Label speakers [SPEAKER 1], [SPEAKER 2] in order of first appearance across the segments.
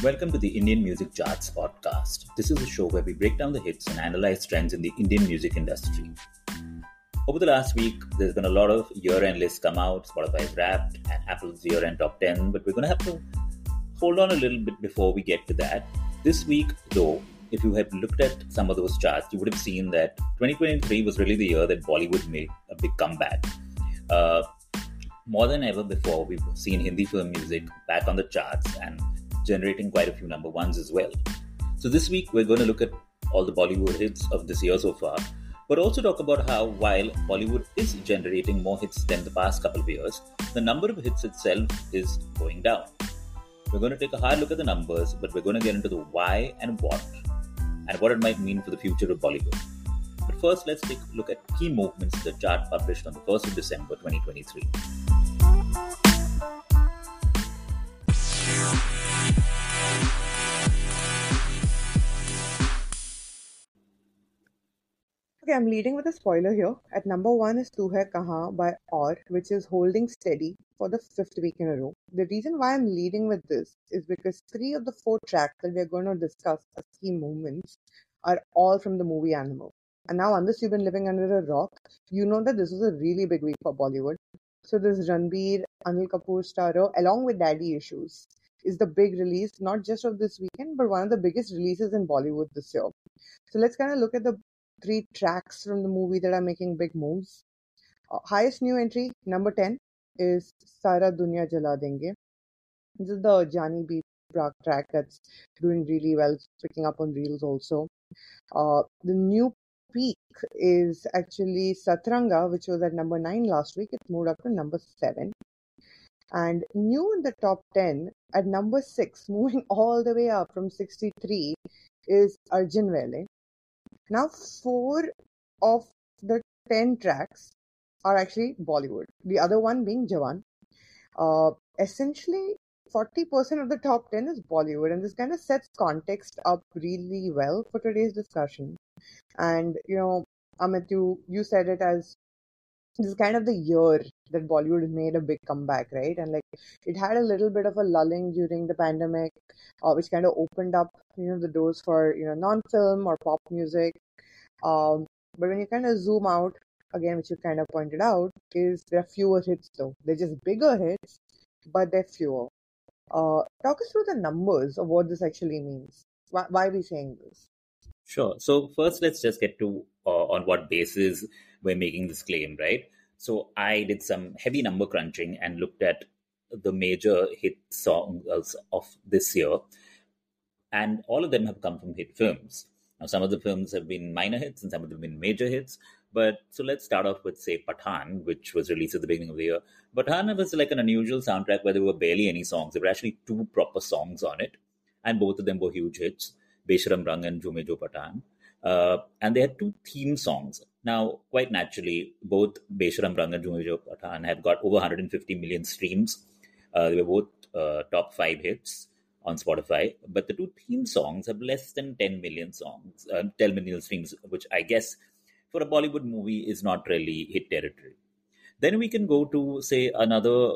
[SPEAKER 1] Welcome to the Indian Music Charts podcast. This is a show where we break down the hits and analyze trends in the Indian music industry. Over the last week, there's been a lot of year-end lists come out, Spotify's Wrapped and Apple's year-end top 10, but we're going to have to hold on a little bit before we get to that. This week, though, if you had looked at some of those charts, you would have seen that 2023 was really the year that Bollywood made a big comeback. More than ever before, we've seen Hindi film music back on the charts and generating quite a few number ones as well. So this week, we're going to look at all the Bollywood hits of this year so far, but also talk about how while Bollywood is generating more hits than the past couple of years, the number of hits itself is going down. We're going to take a hard look at the numbers, but we're going to get into the why and what it might mean for the future of Bollywood. But first, let's take a look at key movements the chart published on the 1st of December 2023.
[SPEAKER 2] Okay, I'm leading with a spoiler here. At number 1 is Tu Hai Kahan by Aur, which is holding steady for the 5th week in a row. The reason why I'm leading with this is because 3 of the 4 tracks that we're going to discuss as key movements are all from the movie Animal. And now, unless you've been living under a rock, you know that this was a really big week for Bollywood. So this Ranbir, Anil Kapoor starrer, along with Daddy Issues, is the big release, not just of this weekend, but one of the biggest releases in Bollywood this year. So let's kind of look at the 3 tracks from the movie that are making big moves. Highest new entry, number 10, is Sara Dunya Jala Denge. This is the Jani B. Prague track that's doing really well, picking up on reels also. The new peak is actually Satranga, which was at number 9 last week. It moved up to number 7. And new in the top 10, at number 6, moving all the way up from 63, is Arjun Vele. Now, 4 of the 10 tracks are actually Bollywood, the other one being Jawan. Essentially, 40% of the top 10 is Bollywood, and this kind of sets context up really well for today's discussion. And, Amit, you said it as this is kind of the year that Bollywood made a big comeback, right? And it had a little bit of a lulling during the pandemic, which kind of opened up, the doors for, non-film or pop music. But when you kind of zoom out, again, which you kind of pointed out, is there are fewer hits though. They're just bigger hits, but they're fewer. Talk us through the numbers of what this actually means. Why are we saying this?
[SPEAKER 1] Sure. So first, let's just get to on what basis we're making this claim, right? So I did some heavy number crunching and looked at the major hit songs of this year, and all of them have come from hit films. Now, some of the films have been minor hits and some of them have been major hits. But so let's start off with, say, Pathaan, which was released at the beginning of the year. Pathaan was like an unusual soundtrack where there were barely any songs. There were actually 2 proper songs on it, and both of them were huge hits, Besharam Rang and Jo Mein Jo Pathaan. And they had 2 theme songs. Now, quite naturally, both Besharam Rang and Jo Mein Jo Pathaan have got over 150 million streams. They were both top 5 hits on Spotify, but the 2 theme songs have less than 10 million streams, which I guess for a Bollywood movie is not really hit territory. Then we can go to, say, another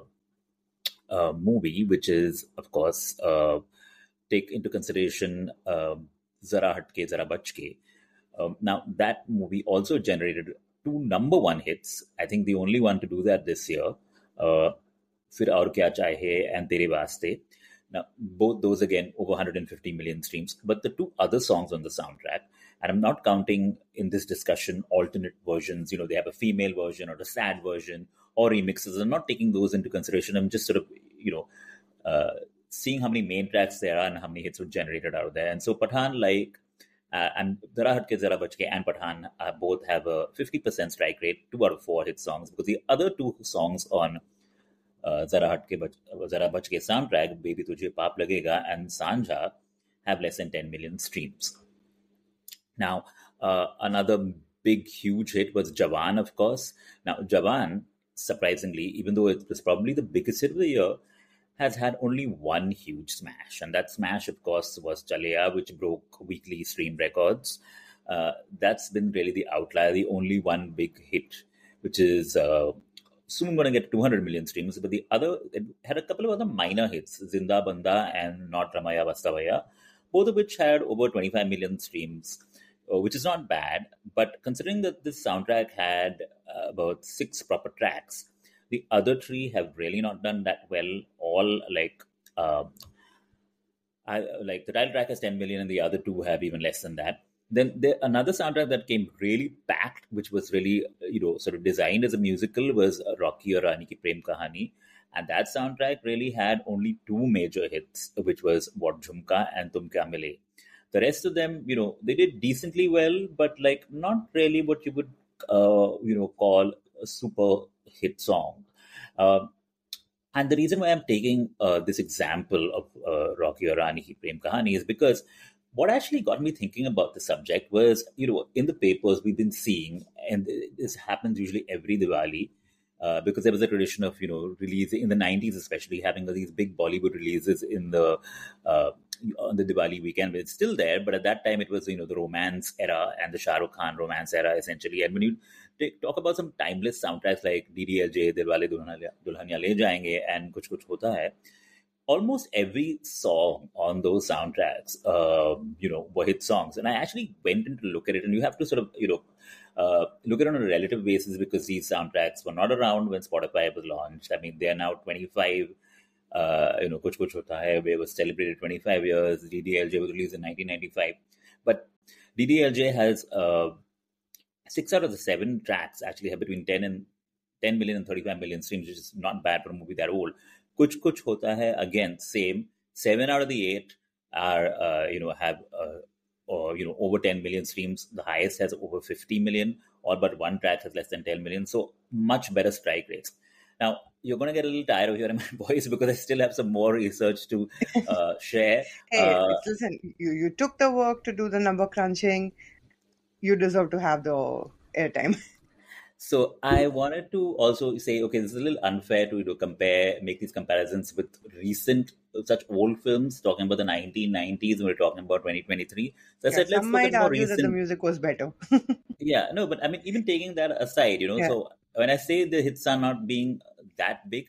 [SPEAKER 1] movie, which is, of course, take into consideration Zara Hatke Zara Bachke. Now, that movie also generated 2 number 1 hits. I think the only one to do that this year, Fir Aur Kya Chahiye and Tere Vaaste. Now, both those, again, over 150 million streams. But the 2 other songs on the soundtrack, and I'm not counting in this discussion alternate versions, they have a female version or a sad version or remixes. I'm not taking those into consideration. I'm just sort of, seeing how many main tracks there are and how many hits were generated out of there. And so Pathaan, and Zara Hatke Zara Bachke and Pathaan both have a 50% strike rate, 2 out of 4 hit songs, because the other 2 songs on Zara Bachke soundtrack, Baby Tujhe Paap Lagega and Sanjha, have less than 10 million streams. Now, another big, huge hit was Jawan, of course. Now, Jawan, surprisingly, even though it was probably the biggest hit of the year, has had only one huge smash. And that smash, of course, was Chaleya, which broke weekly stream records. That's been really the outlier, the only one big hit, which is soon going to get 200 million streams. But the other, it had a couple of other minor hits, Zinda Banda and Not Ramaya Vastavaya, both of which had over 25 million streams, which is not bad. But considering that this soundtrack had about 6 proper tracks, the other 3 have really not done that well. All like the title track has 10 million and the other 2 have even less than that. Then another soundtrack that came really packed, which was really, sort of designed as a musical, was Rocky Aur Rani Ki Prem Kahani. And that soundtrack really had only 2 major hits, which was What Jhumka and Tum Kya Mile. The rest of them, they did decently well, but like not really what you would, call a super hit song. And the reason why I'm taking this example of Rocky Aur Rani Ki Prem Kahani is because what actually got me thinking about the subject was, in the papers we've been seeing, and this happens usually every Diwali, because there was a tradition of, release in the 90s, especially having these big Bollywood releases on the Diwali weekend. It's still there, but at that time it was, the romance era and the Shah Rukh Khan romance era, essentially. And when you talk about some timeless soundtracks like DDLJ, Dilwale Dulhania Le Jayenge, and Kuch Kuch Hota Hai, almost every song on those soundtracks, were hit songs. And I actually went in to look at it, and you have to sort of, look at it on a relative basis, because these soundtracks were not around when Spotify was launched. I mean, they are now 25. Kuch Kuch Hota Hai was celebrated 25 years. DDLJ was released in 1995. But DDLJ has 6 out of the 7 tracks actually have between 10 million and 35 million streams, which is not bad for a movie that old. Kuch Kuch Hota Hai, again, same. 7 out of the 8 are, have, over 10 million streams. The highest has over 50 million. All but one track has less than 10 million. So much better strike rates. Now, you're going to get a little tired of hearing my voice because I still have some more research to share.
[SPEAKER 2] Hey, listen, you took the work to do the number crunching. You deserve to have the airtime.
[SPEAKER 1] So I wanted to also say, okay, this is a little unfair to make these comparisons with recent, such old films, talking about the 1990s, and we're talking about 2023. So I said, let's
[SPEAKER 2] some
[SPEAKER 1] look
[SPEAKER 2] might
[SPEAKER 1] at more
[SPEAKER 2] argue
[SPEAKER 1] recent.
[SPEAKER 2] that the music was better.
[SPEAKER 1] Yeah, no, but I mean, even taking that aside, so when I say the hits are not being that big,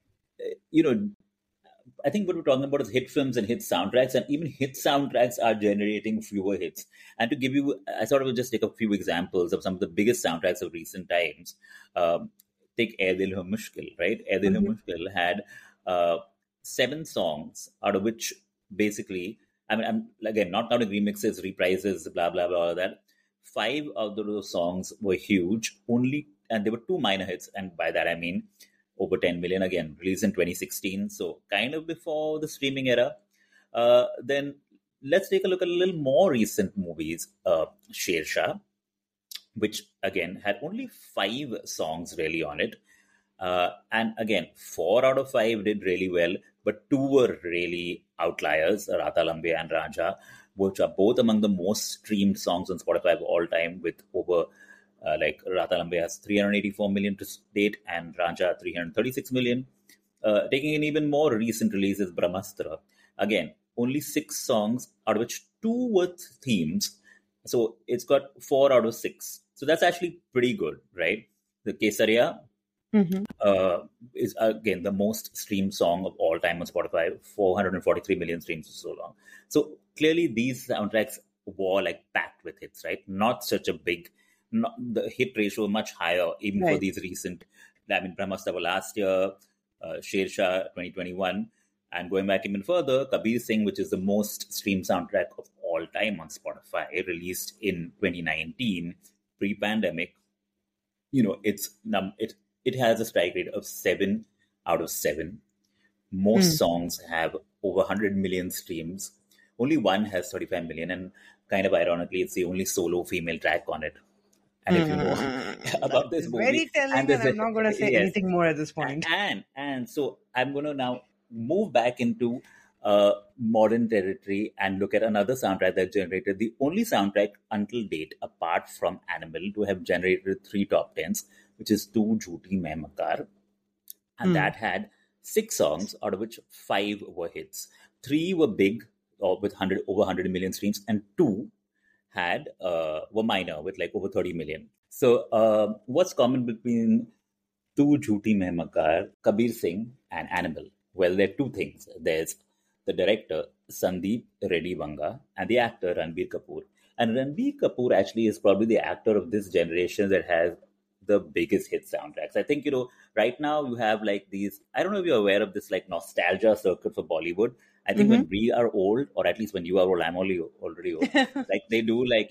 [SPEAKER 1] I think what we're talking about is hit films and hit soundtracks, and even hit soundtracks are generating fewer hits. And to give you, I thought I would just take a few examples of some of the biggest soundtracks of recent times. Take Ae Dil Ho Mushkil, right? Ae Dil Ho Mushkil had 7 songs, out of which basically, I mean, I'm again not counting remixes, reprises, blah, blah, blah, all that. 5 of those songs were huge, and there were 2 minor hits, and by that I mean over 10 million, again, released in 2016, so kind of before the streaming era. Then let's take a look at a little more recent movies. Sher Shah, which again had only 5 songs really on it. And again, 4 out of 5 did really well, but 2 were really outliers, Rata Lambe and Raja, which are both among the most streamed songs on Spotify of all time, with over like Rata Lambe has 384 million to date and Raja 336 million. Taking an even more recent release is Brahmastra. Again, only 6 songs, out of which 2 were themes. So it's got 4 out of 6. So that's actually pretty good, right? The Kesaria is again the most streamed song of all time on Spotify, 443 million streams for so long. So clearly these soundtracks were like packed with hits, right? Not such a big, the hit ratio much higher even for these recent. I mean, Brahmastra last year, Sher Shah 2021, and going back even further, Kabir Singh, which is the most streamed soundtrack of all time on Spotify, released in 2019, pre-pandemic. It has a strike rate of 7 out of 7. Most songs have over 100 million streams. Only one has 35 million, and kind of ironically, it's the only solo female track on it. And if you know about this movie,
[SPEAKER 2] very telling, and I'm not going to say anything more at this point.
[SPEAKER 1] And so I'm going to now move back into modern territory and look at another soundtrack that generated the only soundtrack until date, apart from Animal, to have generated 3 top 10s, which is Tu Jhooti Main Makar. And that had 6 songs, out of which 5 were hits. 3 were big, with over 100 million streams, and 2 were minor with like over 30 million. So what's common between Tu Jhooti Mein Makar, Kabir Singh, and Animal. Well, there are two things. There's the director, Sandeep Reddy Vanga, and the actor, Ranbir Kapoor. And Ranbir Kapoor actually is probably the actor of this generation that has the biggest hit soundtracks. I think, right now you have like these, I don't know if you're aware of this like nostalgia circuit for Bollywood. I think
[SPEAKER 2] Mm-hmm.
[SPEAKER 1] when we are old, or at least when you are old, I'm already old, like they do like,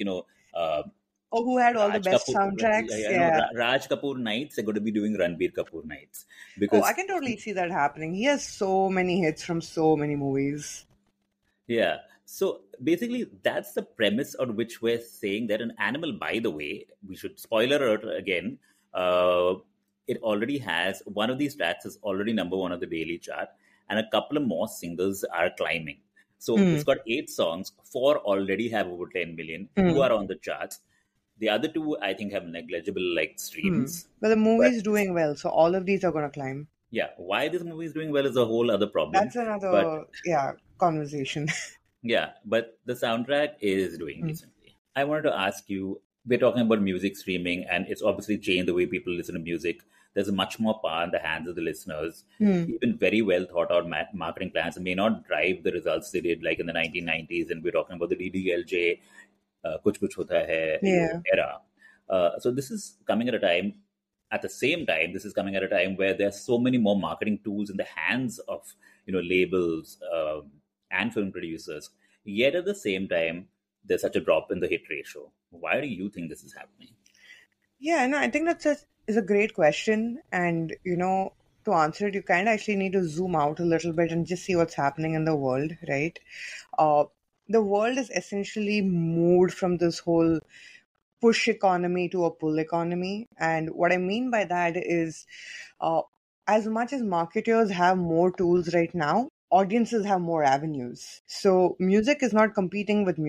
[SPEAKER 2] Oh, who had all the
[SPEAKER 1] Raj
[SPEAKER 2] best
[SPEAKER 1] Kapoor,
[SPEAKER 2] soundtracks?
[SPEAKER 1] no,
[SPEAKER 2] Yeah.
[SPEAKER 1] Raj Kapoor nights are going to be doing Ranbir Kapoor nights
[SPEAKER 2] Oh, I
[SPEAKER 1] because
[SPEAKER 2] can totally see that happening. He has so many hits from so many movies.
[SPEAKER 1] yeah. So basically, that's the premise on which we're saying that an animal. By the way, we should spoiler alert again. Uh, it already has one of these tracks is already number one on the daily chart, and a couple of more singles are climbing. So
[SPEAKER 2] Hmm.
[SPEAKER 1] it's got 8 songs. Four already have over 10 million. Two
[SPEAKER 2] Hmm.
[SPEAKER 1] are on the charts. The other two, I think, have negligible like
[SPEAKER 2] Hmm.
[SPEAKER 1] streams.
[SPEAKER 2] But the
[SPEAKER 1] But
[SPEAKER 2] movie's doing well, so all of these are gonna climb.
[SPEAKER 1] yeah, why this movie is doing well is a whole other problem.
[SPEAKER 2] That's
[SPEAKER 1] But
[SPEAKER 2] another, yeah, conversation.
[SPEAKER 1] yeah, but the soundtrack is doing
[SPEAKER 2] Hmm.
[SPEAKER 1] decently. I wanted to ask you, we're talking about music streaming, and it's obviously changed the way people listen to music. There's much more power in the hands of the listeners.
[SPEAKER 2] Hmm.
[SPEAKER 1] Even very well thought out marketing plans may not drive the results they did like in the 1990s, and we're talking about the DDLJ, Kuch Kuch Hota Hai,
[SPEAKER 2] Yeah.
[SPEAKER 1] era. So this is coming at a time. At the same time, this is coming at a time where there's so many more marketing tools in the hands of labels and film producers. Yet at the same time, there's such a drop in the hit ratio. Why do you think this is happening?
[SPEAKER 2] Yeah, no, I think is a great question. And, to answer it, you kind of actually need to zoom out a little bit and just see what's happening in the world, right? Uh, the world is essentially moved from this whole push economy to a pull economy. And what I mean by that is, uh, as much as marketers have more tools right now, audiences have more avenues. So music is not competing with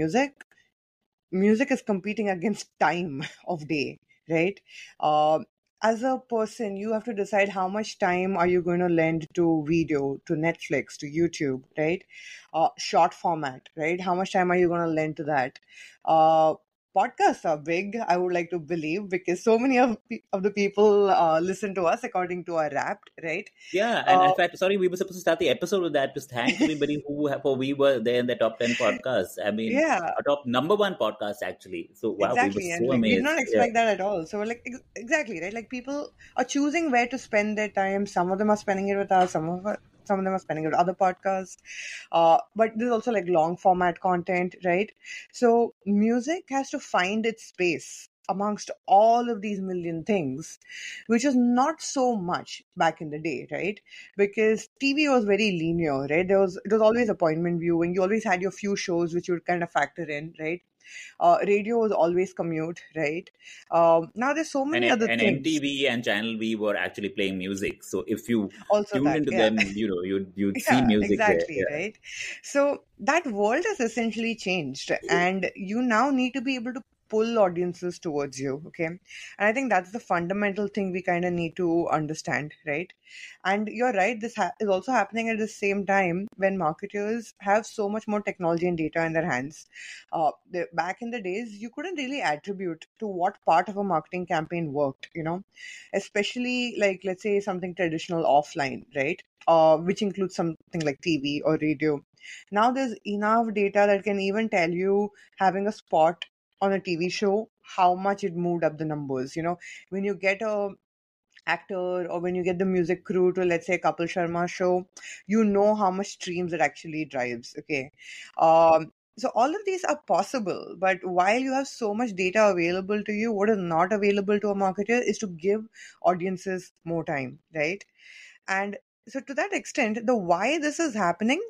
[SPEAKER 2] music is competing against time of day, right? uh, as a person, you have to decide how much time are you going to lend to video, to Netflix, to YouTube, right? Short format, right? How much time are you going to lend to that? uh, Podcasts are big, I would like to believe, because so many of the people listen to us according to our Wrapped, right?
[SPEAKER 1] Yeah, and in
[SPEAKER 2] uh,
[SPEAKER 1] fact, sorry, we were supposed to start the episode with that. Just thank everybody for we were there in the top 10 podcasts. I mean,
[SPEAKER 2] yeah.
[SPEAKER 1] our top number one podcast actually. So wow, we were
[SPEAKER 2] Exactly, and
[SPEAKER 1] so
[SPEAKER 2] like we did not
[SPEAKER 1] amazed. Yeah.
[SPEAKER 2] expect that at all. So we're like, exactly, right? Like people are choosing where to spend their time. Some of them are spending it with us. Some of them are spending it with other podcasts. But there's also like long format content, right? So music has to find its space amongst all of these million things, which is not so much back in the day, right? Because TV was very linear, right? It was always appointment viewing. You always had your few shows which you would kind of factor in, right? Radio was always commute, right? Now there's so
[SPEAKER 1] And
[SPEAKER 2] many other
[SPEAKER 1] and
[SPEAKER 2] things.
[SPEAKER 1] MTV and Channel V were actually playing music. So if you
[SPEAKER 2] Also,
[SPEAKER 1] tuned
[SPEAKER 2] that,
[SPEAKER 1] into
[SPEAKER 2] yeah.
[SPEAKER 1] them, you'd see
[SPEAKER 2] Yeah,
[SPEAKER 1] music there.
[SPEAKER 2] exactly,
[SPEAKER 1] Yeah.
[SPEAKER 2] right? So that world has essentially changed, and you now need to be able to pull audiences towards you, okay? And I think that's the fundamental thing we kind of need to understand, right? And you're right, this is also happening at the same time when marketers have so much more technology and data in their hands. Back in the days, you couldn't really attribute to what part of a marketing campaign worked, especially like, let's say, something traditional offline, right? Which includes something like TV or radio. Now there's enough data that can even tell you, having a spot on a TV show, how much it moved up the numbers. When you get a actor or when you get the music crew to, let's say, Kapil Sharma show, you know how much streams it actually drives. Okay. So all of these are possible, but while you have so much data available to you, what is not available to a marketer is to give audiences more time, right? And so to that extent, the why this is happening,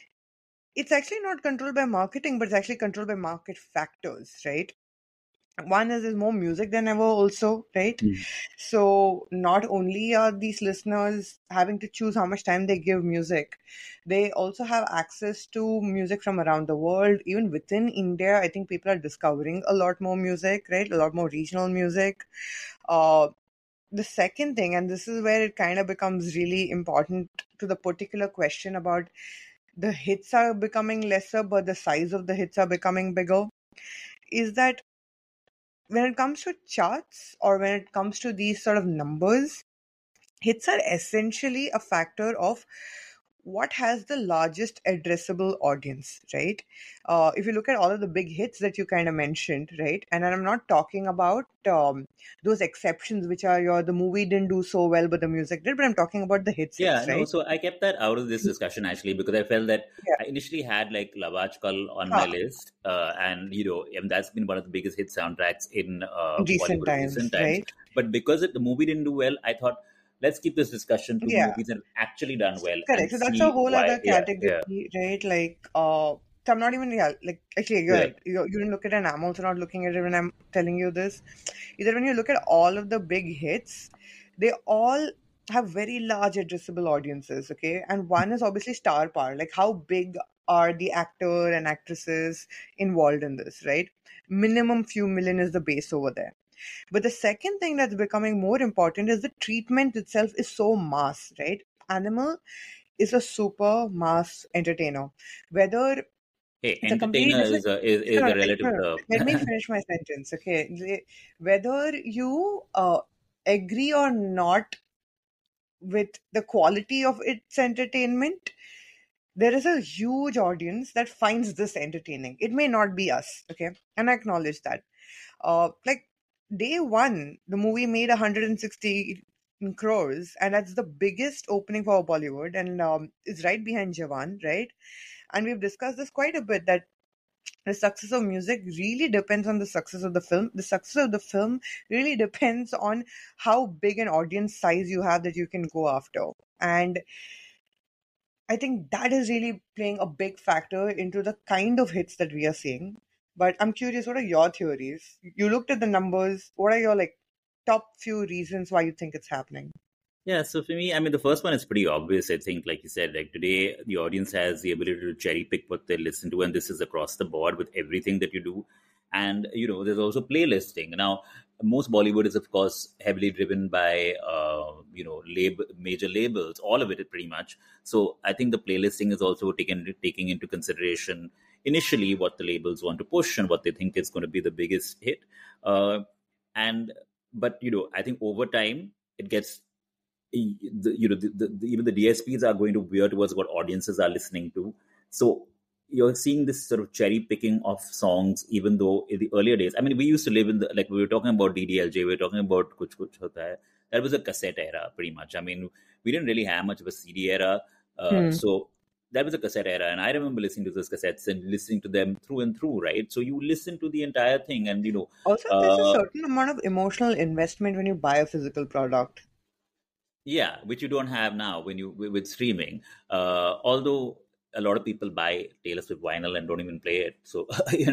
[SPEAKER 2] it's actually not controlled by marketing, but it's actually controlled by market factors, right? One is there's more music than ever also, right?
[SPEAKER 1] Mm.
[SPEAKER 2] So not only are these listeners having to choose how much time they give music, they also have access to music from around the world. Even within India, I think people are discovering a lot more music, right? A lot more regional music. uh, the second thing, and this is where it kind of becomes really important to the particular question about the hits are becoming lesser, but the size of the hits are becoming bigger, is that when it comes to charts or when it comes to these sort of numbers, hits are essentially a factor of what has the largest addressable audience, right? If you look at all of the big hits that you kind of mentioned, right? And I'm not talking about those exceptions, which are the movie didn't do so well, but the music did, but I'm talking about the
[SPEAKER 1] Yeah,
[SPEAKER 2] hits,
[SPEAKER 1] no,
[SPEAKER 2] right?
[SPEAKER 1] so I kept that out of this discussion actually because I felt that
[SPEAKER 2] Yeah.
[SPEAKER 1] I initially had like Lavaj Kal on my
[SPEAKER 2] Huh.
[SPEAKER 1] list, and and that's been one of the biggest hit soundtracks in
[SPEAKER 2] In recent
[SPEAKER 1] Bollywood of
[SPEAKER 2] times,
[SPEAKER 1] recent times.
[SPEAKER 2] right?
[SPEAKER 1] But because the movie didn't do well, I thought let's keep this discussion to
[SPEAKER 2] Yeah.
[SPEAKER 1] movies that have actually done well
[SPEAKER 2] Correct.
[SPEAKER 1] and
[SPEAKER 2] So that's a
[SPEAKER 1] see
[SPEAKER 2] whole
[SPEAKER 1] why.
[SPEAKER 2] other
[SPEAKER 1] Yeah, yeah,
[SPEAKER 2] category, right? Like, so I'm not even, yeah, like, actually, you're
[SPEAKER 1] yeah.
[SPEAKER 2] right. You didn't look at it, and I'm also not looking at it when I'm telling you this. Either when you look at all of the big hits, they all have very large addressable audiences, okay? And one is obviously star power. Like, how big are the actor and actresses involved in this, right? Minimum few million is the base over there. But the second thing that's becoming more important is the treatment itself is so mass, right? Animal is a super mass entertainer. Whether
[SPEAKER 1] Hey,
[SPEAKER 2] it's a complete
[SPEAKER 1] entertainer
[SPEAKER 2] different.
[SPEAKER 1] is is
[SPEAKER 2] No,
[SPEAKER 1] a
[SPEAKER 2] no,
[SPEAKER 1] relative
[SPEAKER 2] no,
[SPEAKER 1] term.
[SPEAKER 2] let me finish my sentence, okay? Whether you agree or not with the quality of its entertainment, there is a huge audience that finds this entertaining. It may not be us, okay? And I acknowledge that. Like day one, the movie made 160 crores, and that's the biggest opening for Bollywood, and is right behind Jawan, right? And we've discussed this quite a bit that the success of music really depends on the success of the film. The success of the film really depends on how big an audience size you have that you can go after. And I think that is really playing a big factor into the kind of hits that we are seeing. But I'm curious, what are your theories? You looked at the numbers. What are your like top few reasons why you think it's happening?
[SPEAKER 1] Yeah, so for me, I mean, the first one is pretty obvious. I think, like you said, like today, the audience has the ability to cherry pick what they listen to, and this is across the board with everything that you do. And there's also playlisting. Now, most Bollywood is, of course, heavily driven by major labels. All of it, pretty much. So I think the playlisting is also taking into consideration initially what the labels want to push and what they think is going to be the biggest hit. And but I think over time it gets even the DSPs are going to veer towards what audiences are listening to. So you're seeing this sort of cherry picking of songs, even though in the earlier days, I mean, we used to live in the, like we were talking about DDLJ, we were talking about Kuch Kuch Hota Hai. That was a cassette era, pretty much. I mean, we didn't really have much of a CD era.
[SPEAKER 2] Hmm.
[SPEAKER 1] So that was a cassette era. And I remember listening to those cassettes and listening to them through and through, right? So you listen to the entire thing and,
[SPEAKER 2] Also, there's a
[SPEAKER 1] uh,
[SPEAKER 2] certain amount of emotional investment when you buy a physical product.
[SPEAKER 1] yeah, which you don't have now when you with streaming. Although a lot of people buy Taylor Swift vinyl and don't even play it, so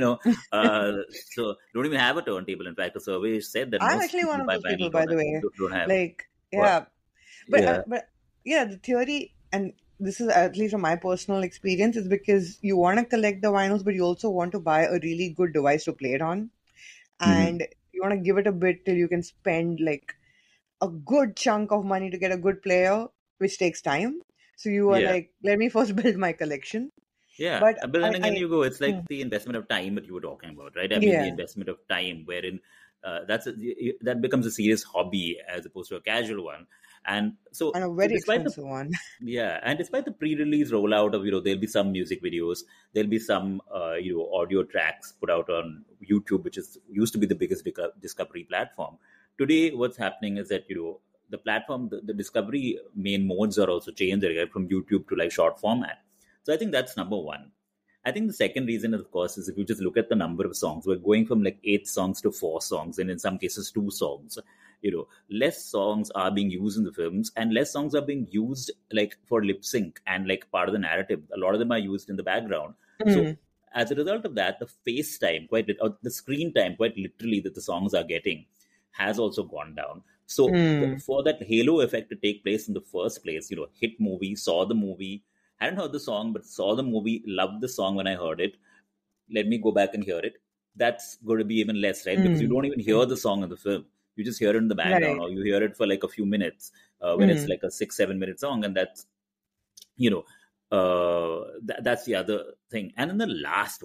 [SPEAKER 1] so don't even have a turntable. In fact, a survey said that
[SPEAKER 2] I'm
[SPEAKER 1] most
[SPEAKER 2] actually
[SPEAKER 1] people
[SPEAKER 2] one
[SPEAKER 1] who
[SPEAKER 2] of
[SPEAKER 1] buy
[SPEAKER 2] those people,
[SPEAKER 1] vinyl
[SPEAKER 2] by
[SPEAKER 1] don't
[SPEAKER 2] the way.
[SPEAKER 1] don't have
[SPEAKER 2] Like,
[SPEAKER 1] what.
[SPEAKER 2] yeah,
[SPEAKER 1] Yeah,
[SPEAKER 2] but yeah, the theory, and this is at least from my personal experience, is because you want to collect the vinyls, but you also want to buy a really good device to play it on,
[SPEAKER 1] hmm,
[SPEAKER 2] and you want to give it a bit till you can spend like a good chunk of money to get a good player, which takes time. So you are
[SPEAKER 1] yeah.
[SPEAKER 2] like, let me first build my collection.
[SPEAKER 1] Yeah,
[SPEAKER 2] But
[SPEAKER 1] but then again,
[SPEAKER 2] I
[SPEAKER 1] you go. It's
[SPEAKER 2] hmm,
[SPEAKER 1] like the investment of time that you were talking about, right? I mean, the
[SPEAKER 2] yeah,
[SPEAKER 1] investment of time, wherein that becomes a serious hobby as opposed to a casual one. And so,
[SPEAKER 2] and a
[SPEAKER 1] so
[SPEAKER 2] very
[SPEAKER 1] despite the
[SPEAKER 2] expensive one.
[SPEAKER 1] yeah, and despite the pre-release rollout of there'll be some music videos, there'll be some audio tracks put out on YouTube, which is used to be the biggest discovery platform. Today, what's happening is that the platform, the discovery main modes are also changed, right, from YouTube to like short format. So I think that's number one. I think the second reason, of course, is if you just look at the number of songs, we're going from like 8 songs to 4 songs, and in some cases 2 songs. Less songs are being used in the films, and less songs are being used like for lip sync and like part of the narrative. A lot of them are used in the background. So
[SPEAKER 2] Hmm.
[SPEAKER 1] as a result of that, the face time, or the screen time, quite literally, that the songs are getting, has also gone down. So
[SPEAKER 2] Hmm.
[SPEAKER 1] for that halo effect to take place in the first place, hit movie, saw the movie, hadn't heard the song, but saw the movie, loved the song when I heard it. Let me go back and hear it. That's going to be even less, right? Because you
[SPEAKER 2] Hmm.
[SPEAKER 1] don't even hear the song in the film. You just hear it in the background,
[SPEAKER 2] Right.
[SPEAKER 1] or you hear it for like a few minutes when it's
[SPEAKER 2] Hmm.
[SPEAKER 1] like a 6-7 minute song, and you know, that's the other thing. And then the last one.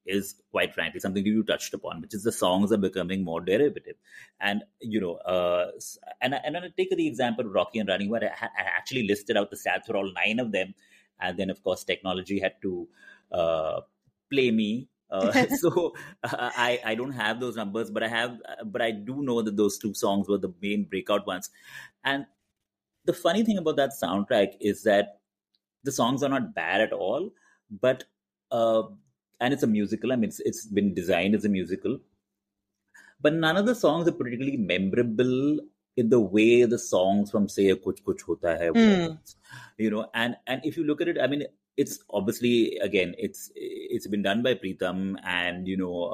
[SPEAKER 1] is, quite frankly, something you touched upon, which is the songs are becoming more derivative. And, and I take the example of Rocky and Rani, where I actually listed out the stats for all 9 of them. And then, of course, technology had to play me. So I don't have those numbers, but I do know that those 2 songs were the main breakout ones. And the funny thing about that soundtrack is that the songs are not bad at all, but and it's a musical. I mean, it's been designed as a musical, but none of the songs are particularly memorable in the way the songs from, say, Kuch Kuch Hota Hai was. And if you look at it, I mean, it's obviously, again, it's been done by Pritam, and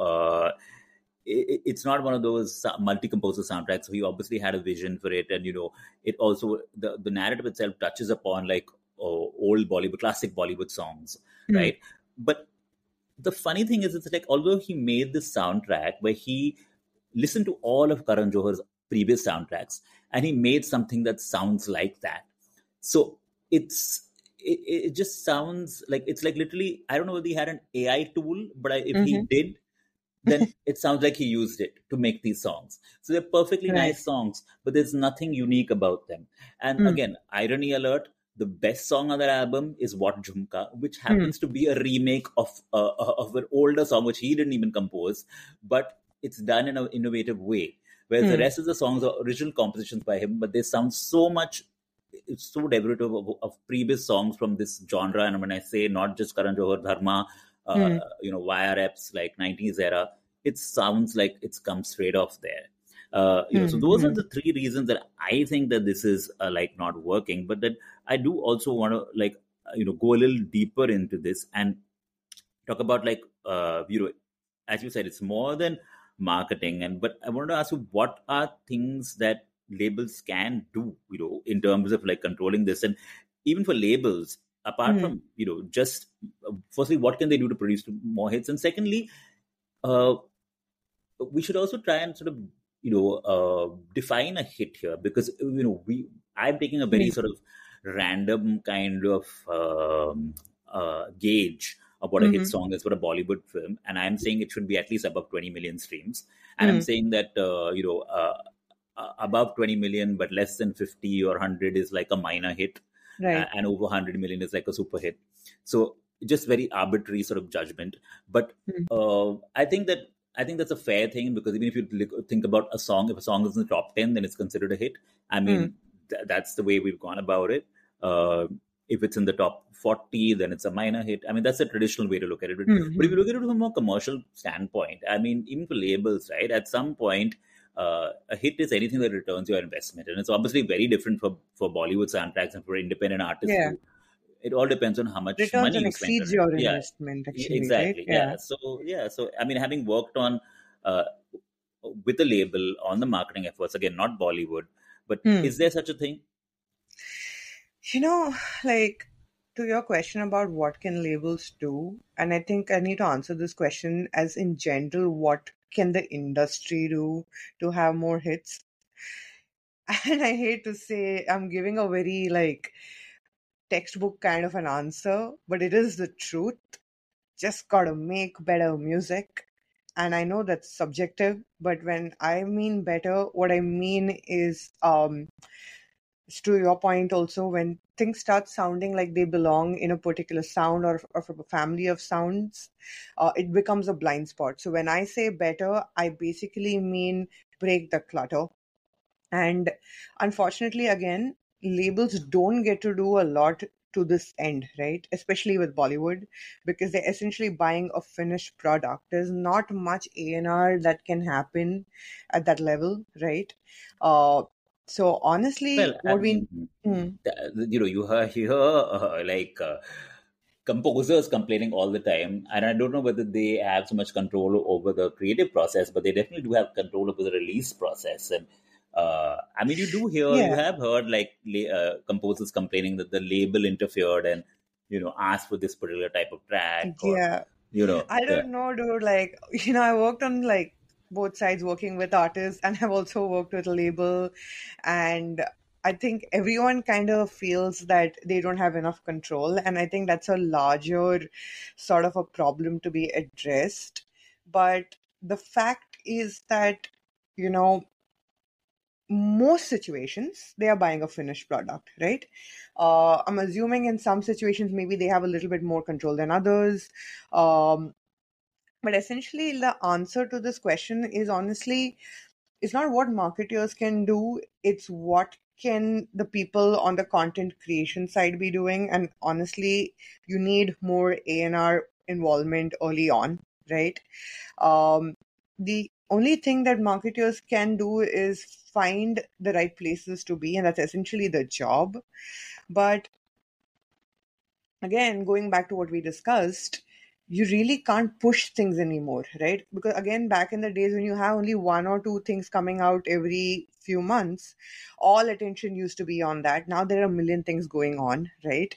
[SPEAKER 1] it's not one of those multi-composer soundtracks. So he obviously had a vision for it, and it also, the narrative itself touches upon like old Bollywood, classic Bollywood songs, right? But the funny thing is, it's like, although he made this soundtrack where he listened to all of Karan Johar's previous soundtracks, and he made something that sounds like that. So it just sounds like, it's like, literally, I don't know whether he had an AI tool, but if he did, then it sounds like he used it to make these songs. So they're perfectly nice songs, but there's nothing unique about them. And again, irony alert, the best song on that album is What Jhumka, which happens to be a remake of an older song which he didn't even compose, but it's done in an innovative way. Whereas the rest of the songs are original compositions by him, but they sound it's so derivative of previous songs from this genre. And when I say not just Karan Johar, Dharma, YRFs, like 90s era, it sounds like it's come straight off there. So those are the 3 reasons that I think that this is like not working. But that I do also want to go a little deeper into this and talk about as you said, it's more than marketing. But I wanted to ask you, what are things that labels can do, in terms of like controlling this? And even for labels, apart from, just firstly, what can they do to produce more hits? And secondly, we should also try and sort of, define a hit here, because, I'm taking a very sort of random kind of gauge of what a hit song is for a Bollywood film. And I'm saying it should be at least above 20 million streams. And I'm saying that, above 20 million, but less than 50 or 100 is like a minor hit.
[SPEAKER 2] Right.
[SPEAKER 1] And over 100 million is like a super hit. So just very arbitrary sort of judgment. But I think that's a fair thing, because even if you think about a song, if a song is in the top 10, then it's considered a hit. I mean, that's the way we've gone about it. If it's in the top 40, then it's a minor hit. I mean, that's a traditional way to look at it. But if you look at it from a more commercial standpoint, I mean, even for labels, right, at some point, a hit is anything that returns your investment. And it's obviously very different for Bollywood soundtracks and for independent artists.
[SPEAKER 2] Yeah.
[SPEAKER 1] It all depends on how much
[SPEAKER 2] Returns
[SPEAKER 1] money
[SPEAKER 2] and
[SPEAKER 1] you spend.
[SPEAKER 2] exceeds your investment, actually.
[SPEAKER 1] Exactly.
[SPEAKER 2] Right?
[SPEAKER 1] So I mean, having worked on with a label on the marketing efforts, again, not Bollywood, but is there such a thing?
[SPEAKER 2] Like, to your question about what can labels do, and I think I need to answer this question as in general, what can the industry do to have more hits? And I hate to say I'm giving a very like textbook kind of an answer, but it is the truth. Just gotta make better music. And I know that's subjective, but when I mean better, what I mean is to your point also, when things start sounding like they belong in a particular sound or from a family of sounds, it becomes a blind spot. So when I say better, I basically mean break the clutter. And unfortunately, again, labels don't get to do a lot to this end, right? Especially with Bollywood, because they're essentially buying a finished product. There's not much A&R that can happen at that level, right? So honestly,
[SPEAKER 1] you hear composers complaining all the time, and I don't know whether they have so much control over the creative process, but they definitely do have control over the release process. And I mean, you do hear, you have heard like composers complaining that the label interfered and asked for this particular type of track.
[SPEAKER 2] I don't know, dude. Like, I worked on like both sides, working with artists, and I've also worked with a label, and I think everyone kind of feels that they don't have enough control, and I think that's a larger sort of a problem to be addressed. But the fact is that, you know, most situations they are buying a finished product, right? I'm assuming in some situations maybe they have a little bit more control than others. Um, but essentially, the answer to this question is honestly, it's not what marketers can do, it's what can the people on the content creation side be doing. And honestly, you need more A&R involvement early on, right? The only thing that marketers can do is find the right places to be, and that's essentially the job. But again, going back to what we discussed, you really can't push things anymore, right? Because again, back in the days when you have only one or two things coming out every few months, all attention used to be on that. Now there are a million things going on, right?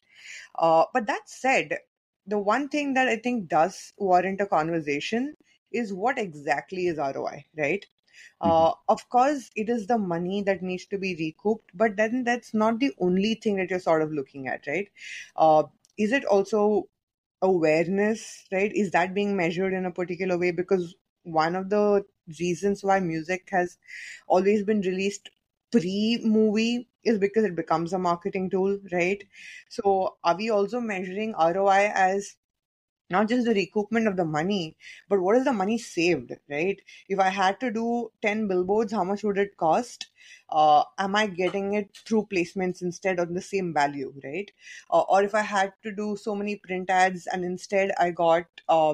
[SPEAKER 2] But that said, the one thing that I think does warrant a conversation is what exactly is ROI, right?
[SPEAKER 1] Mhm.
[SPEAKER 2] Of course, it is the money that needs to be recouped, but then that's not the only thing that you're sort of looking at, right? Uh, is it also awareness, right? Is that being measured in a particular way? Because one of the reasons why music has always been released pre-movie is because it becomes a marketing tool, right? So are we also measuring ROI as not just the recoupment of the money, but what is the money saved, right? If I had to do 10 billboards, how much would it cost? Am I getting it through placements instead of the same value, right? Or if I had to do so many print ads and instead I got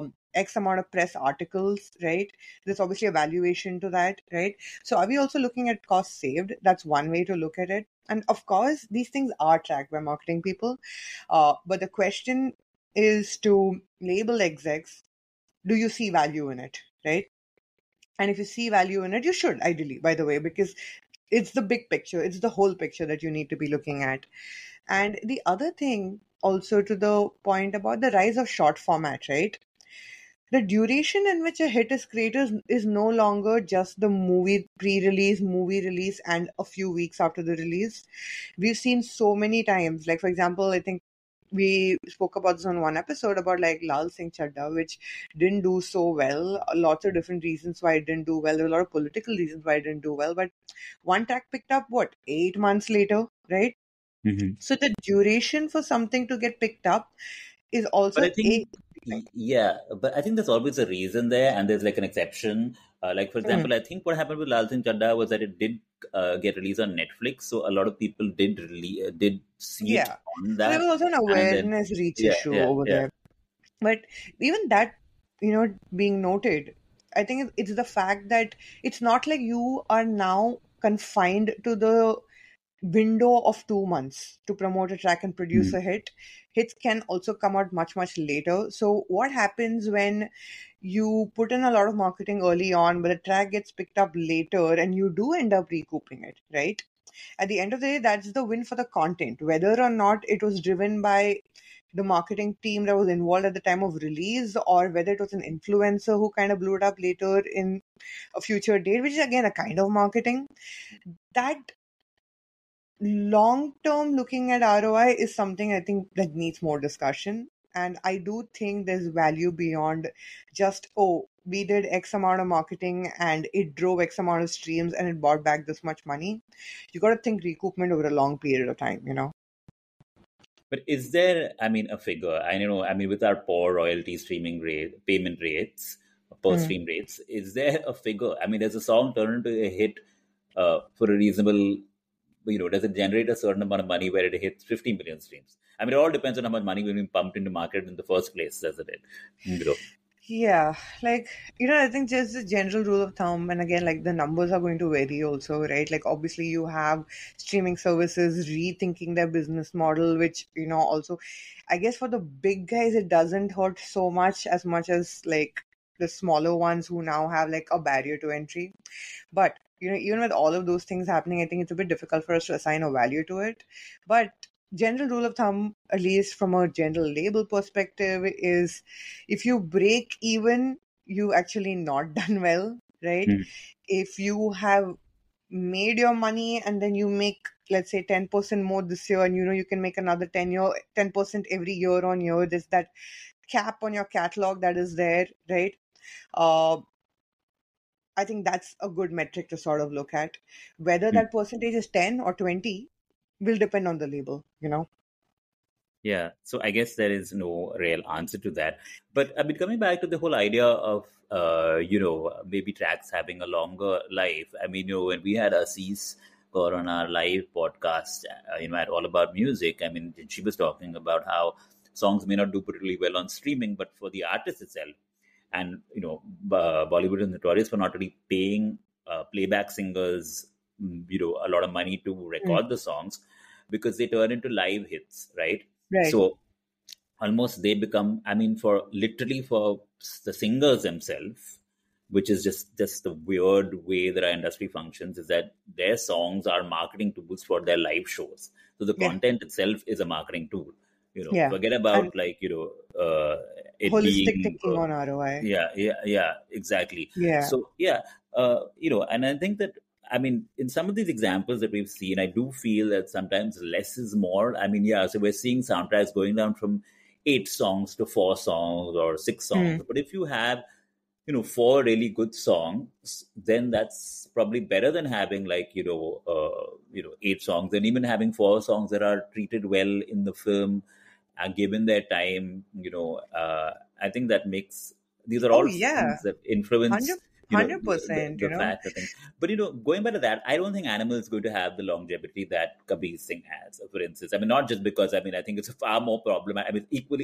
[SPEAKER 2] X amount of press articles, right? There's obviously a valuation to that, right? So are we also looking at cost saved? That's one way to look at it. And of course, these things are tracked by marketing people. But the question is to label execs, do you see value in it, right? And if you see value in it, you should ideally, by the way, because it's the big picture, it's the whole picture that you need to be looking at. And the other thing, also to the point about the rise of short format, right? The duration in which a hit is created is no longer just the movie pre-release, movie release, and a few weeks after the release. We've seen so many times, like for example, I think we spoke about this on one episode about like Lal Singh Chadda, which didn't do so well. Lots of different reasons why it didn't do well. There were a lot of political reasons why it didn't do well. But one track picked up what, 8 months later, right?
[SPEAKER 1] Mhm.
[SPEAKER 2] So the duration for something to get picked up is
[SPEAKER 1] But
[SPEAKER 2] also
[SPEAKER 1] I think, yeah, but I think there's always a reason there, and there's like an exception. Like, for
[SPEAKER 2] Mm.
[SPEAKER 1] example, I think what happened with Lal Singh Chadda was that it did get released on Netflix, so a lot of people did see it
[SPEAKER 2] Yeah.
[SPEAKER 1] on
[SPEAKER 2] So there was
[SPEAKER 1] that,
[SPEAKER 2] also an
[SPEAKER 1] and then
[SPEAKER 2] awareness reach
[SPEAKER 1] yeah,
[SPEAKER 2] issue
[SPEAKER 1] yeah,
[SPEAKER 2] over
[SPEAKER 1] yeah.
[SPEAKER 2] there. But even that, being noted, I think it's the fact that it's not like you are now confined to the window of 2 months to promote a track and produce
[SPEAKER 1] Mhm.
[SPEAKER 2] a hit. Hits can also come out much, much later. So what happens when you put in a lot of marketing early on, but the track gets picked up later and you do end up recouping it, right? At the end of the day, that's the win for the content. Whether or not it was driven by the marketing team that was involved at the time of release, or whether it was an influencer who kind of blew it up later in a future date, which is again a kind of marketing. That long term looking at ROI is something I think that needs more discussion. And I do think there's value beyond just, oh, we did X amount of marketing and it drove X amount of streams and it brought back this much money. You got to think recoupment over a long period of time.
[SPEAKER 1] But is there, I mean, a figure? I know, I mean, with our poor royalty streaming rate, payment rates, per
[SPEAKER 2] Mm.
[SPEAKER 1] stream rates, is there a figure? I mean, does a song turn into a hit for a reasonable, does it generate a certain amount of money where it hits 50 million streams? I mean, it all depends on how much money we've been pumped into market in the first place, doesn't it?
[SPEAKER 2] Yeah, like, I think just the general rule of thumb, and again, like the numbers are going to vary also, right? Like, obviously, you have streaming services rethinking their business model, which, also, I guess for the big guys, it doesn't hurt so much as like the smaller ones who now have like a barrier to entry. But, even with all of those things happening, I think it's a bit difficult for us to assign a value to it. But general rule of thumb, at least from a general label perspective, is if you break even, you actually not done well, right?
[SPEAKER 1] Mhm.
[SPEAKER 2] If you have made your money and then you make let's say 10% more this year, and you can make another 10% every year on year. There's that cap on your catalog that is there, right? I think that's a good metric to sort of look at. Whether that percentage is 10 or 20 will depend on the label.
[SPEAKER 1] Yeah, so I guess there is no real answer to that. But I mean, coming back to the whole idea of, maybe tracks having a longer life. I mean, when we had Assis Kaur on our live podcast, at All About Music, I mean, she was talking about how songs may not do particularly well on streaming, but for the artist itself. And, Bollywood is notorious for not really paying playback singers, a lot of money to record the songs because they turn into live hits, right?
[SPEAKER 2] Right.
[SPEAKER 1] So almost they become, I mean, for the singers themselves, which is just the weird way that our industry functions, is that their songs are marketing tools for their live shows. So the content itself is a marketing tool. Forget about it
[SPEAKER 2] holistic
[SPEAKER 1] being
[SPEAKER 2] thinking on ROI.
[SPEAKER 1] Yeah, exactly.
[SPEAKER 2] Yeah.
[SPEAKER 1] So and I think that, I mean, in some of these examples that we've seen, I do feel that sometimes less is more. I mean, so we're seeing soundtracks going down from 8 songs to 4 songs or 6 songs. But if you have, 4 really good songs, then that's probably better than having 8 songs, and even having 4 songs that are treated well in the film and given their time. I think that makes, these are all things that influence
[SPEAKER 2] 100%,
[SPEAKER 1] the fact of things. But going back to that, I don't think Animal is going to have the longevity that Kabir Singh has, for instance. I mean, not just because, I mean, I think it's far more problematic. I mean, equally,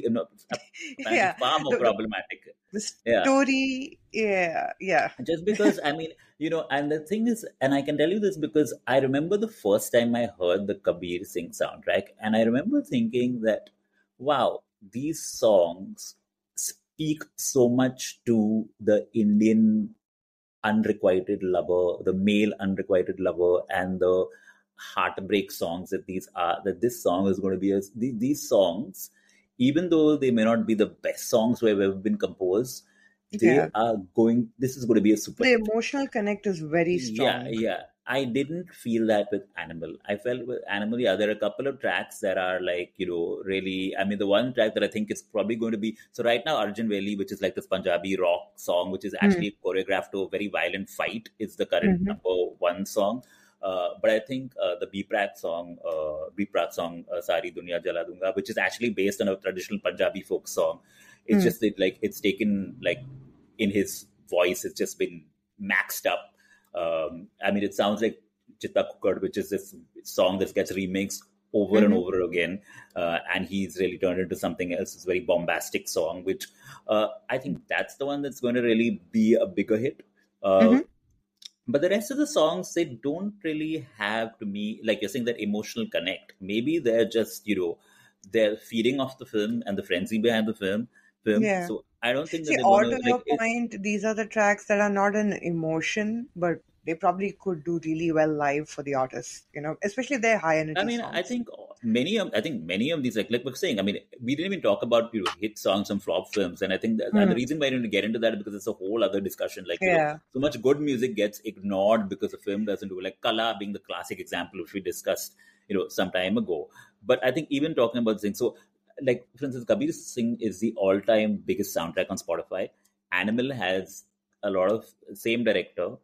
[SPEAKER 1] far more problematic.
[SPEAKER 2] The story, yeah.
[SPEAKER 1] Just because, I mean, and the thing is, and I can tell you this because I remember the first time I heard the Kabir Singh soundtrack, and I remember thinking that, wow, these songs speak so much to the Indian unrequited lover, the male unrequited lover, and the heartbreak songs that these are. That this song is going to be these songs, even though they may not be the best songs that have ever been composed, they are going. This is going to be a super.
[SPEAKER 2] The emotional connect is very strong.
[SPEAKER 1] Yeah. I didn't feel that with Animal. I felt with Animal, there are a couple of tracks that are really, I mean, the one track that I think is probably going to be, so right now Arjun Veli, which is like this Punjabi rock song, which is actually choreographed to a very violent fight, is the current number 1 song. But I think the B-Prack song, Sari Dunya Jala Dunga, which is actually based on a traditional Punjabi folk song. It's just that, it's taken, in his voice, it's just been maxed up. I mean, it sounds like Chitta Kukkad, which is this song that gets remixed over and over again. And he's really turned into something else. It's a very bombastic song, which I think that's the one that's going to really be a bigger hit. But the rest of the songs, they don't really have, to me, like you're saying, that emotional connect. Maybe they're just, they're feeding off the film and the frenzy behind the film.
[SPEAKER 2] Yeah.
[SPEAKER 1] So I don't think that
[SPEAKER 2] to your point, these are the tracks that are not an emotion, but they probably could do really well live for the artists, especially their high energy.
[SPEAKER 1] I mean,
[SPEAKER 2] songs.
[SPEAKER 1] I think many of these, like we're saying, I mean, we didn't even talk about hit songs and flop films, and I think that the reason why I didn't get into that is because it's a whole other discussion. So much good music gets ignored because the film doesn't do, like Kala being the classic example, which we discussed, some time ago. But I think even talking about things, so like for instance, Kabir Singh is the all-time biggest soundtrack on Spotify. Animal has a lot of same director.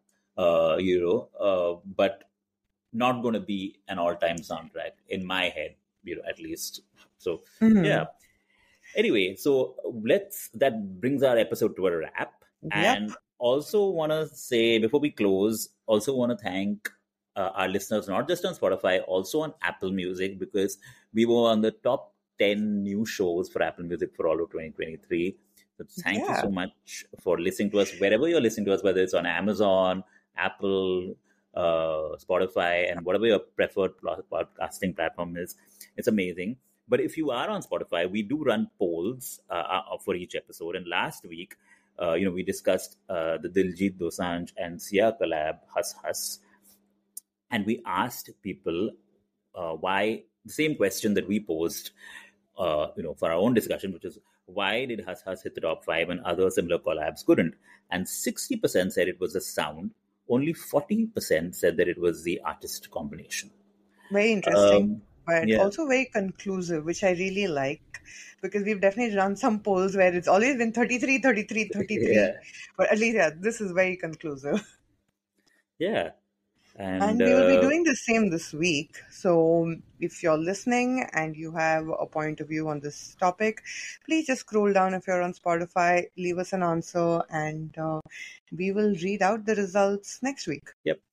[SPEAKER 1] But not going to be an all-time soundtrack in my head, at least. So, yeah. Anyway, so that brings our episode to a wrap. And also want to say, before we close, also want to thank our listeners, not just on Spotify, also on Apple Music, because we were on the top 10 new shows for Apple Music for all of 2023. So thank you so much for listening to us, wherever you're listening to us, whether it's on Amazon, Apple, Spotify, and whatever your preferred podcasting platform is. It's amazing. But if you are on Spotify, we do run polls for each episode. And last week, we discussed the Diljit Dosanjh and Sia collab, Hus Hus. And we asked people why, the same question that we posed, for our own discussion, which is, why did Hus Hus hit the top 5 and other similar collabs couldn't? And 60% said it was the sound. Only 40% said that it was the artist combination.
[SPEAKER 2] Very interesting, but
[SPEAKER 1] Yeah,
[SPEAKER 2] also very conclusive, which I really like because we've definitely run some polls where it's always been 33, 33, 33.
[SPEAKER 1] yeah,
[SPEAKER 2] But at least, yeah, this is very conclusive.
[SPEAKER 1] yeah. And
[SPEAKER 2] And we will be doing the same this week. So if you're listening and you have a point of view on this topic, please just scroll down if you're on Spotify, leave us an answer, and we will read out the results next week.
[SPEAKER 1] yep.